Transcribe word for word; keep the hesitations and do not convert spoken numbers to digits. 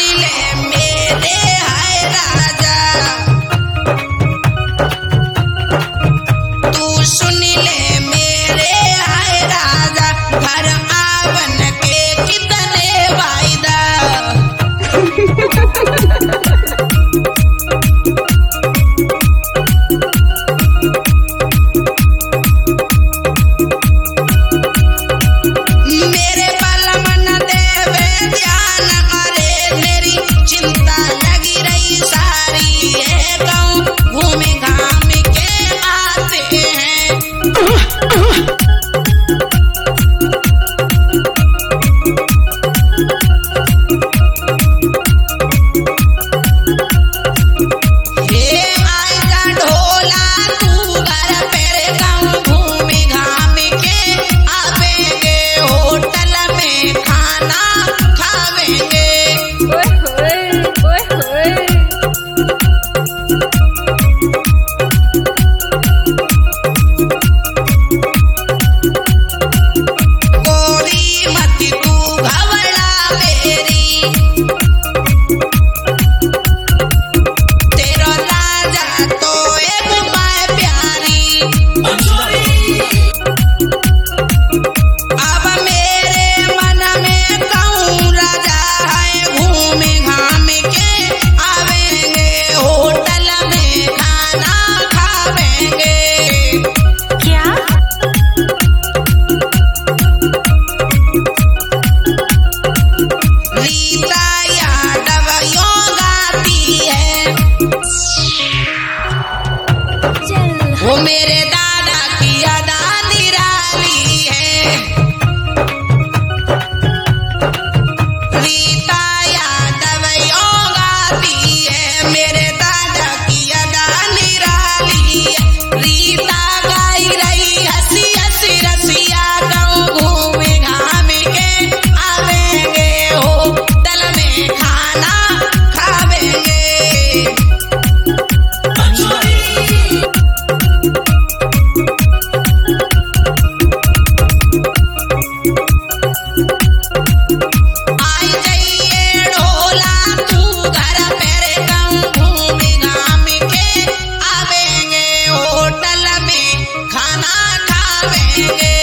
ले मेरे हाय राजा, तू सुन ले मेरे हाय राजा, घर आवन के कितने वायदा। मेरे बलम न देवे ध्यान, अरे मेरी चिंता लगी रही सारी है, गाँव घूम घाम के आते हैं। हे आएगा ढोला तू घर पे, गाँव घूम घाम के आवेंगे, होटल में खाना खावेंगे। ओए होए ओए होए। गोरी मत तू घबरा मेरी, तेरा राजा तो एक माय प्यारी। अब मेरे मन में कहूँ राजा है, घूम घाम के आवेंगे, होटल में खाना खावेंगे। क्या? रीता यादव यो गाती है, चल वो मेरे दादा की अदा निराली है। रीता यादव यो गाती है, मेरे दादा की अदा निराली है। रीता गाई रही हंसी हंसी रसिया, गाँव घूम घाम के आवेंगे, होटल में खाना खावेंगे। आई जाइए ढोला तू घर पे, गाँव घूम घाम के आवेंगे, होटल में खाना खावेंगे।